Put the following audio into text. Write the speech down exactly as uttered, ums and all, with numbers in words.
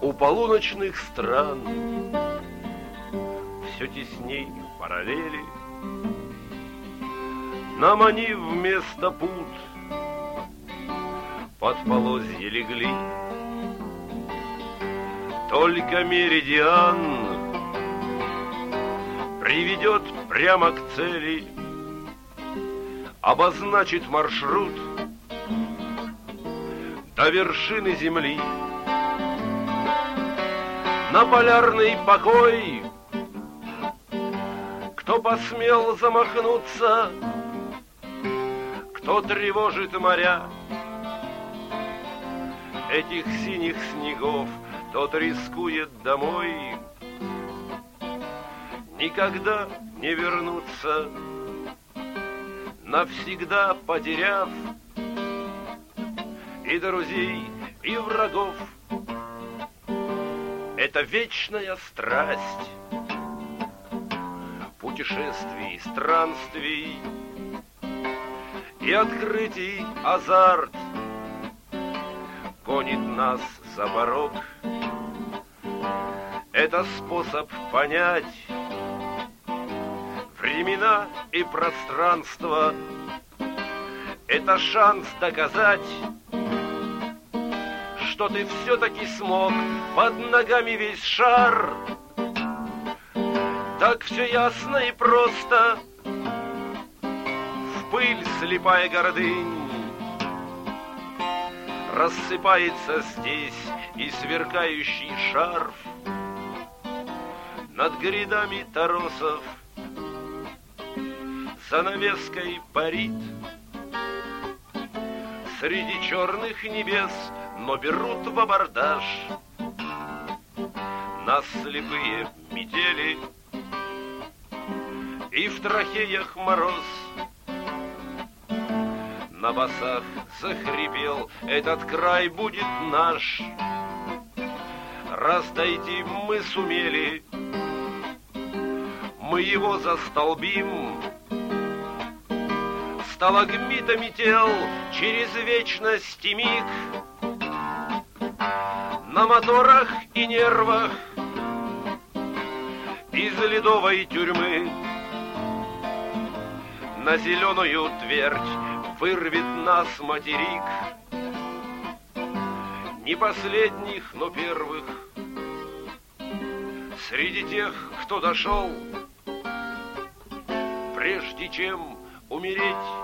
у полуночных стран все тесней параллели. Нам они вместо пут под полозья легли. Только меридиан приведет прямо к цели, обозначит маршрут до вершины земли. На полярный покой кто посмел замахнуться, кто тревожит моря, этих синих снегов тот рискует домой никогда не вернуться, навсегда потеряв и друзей, и врагов. Это вечная страсть путешествий, странствий и открытий азарт гонит нас за порог. Это способ понять времена и пространство. Это шанс доказать, что ты все-таки смог. Под ногами весь шар. Так все ясно и просто. В пыль слепая гордынь рассыпается здесь и сверкающий шарф над грядами торосов занавеской парит. Среди черных небес, но берут в абордаж нас слепые метели, и в трахеях мороз. На басах захрипел: этот край будет наш. Раз дойти мы сумели, мы его застолбим. Сталагмитами тел через вечность и миг, на моторах и нервах из ледовой тюрьмы на зеленую твердь вырвет нас материк. Не последних, но первых среди тех, кто дошел, прежде чем умереть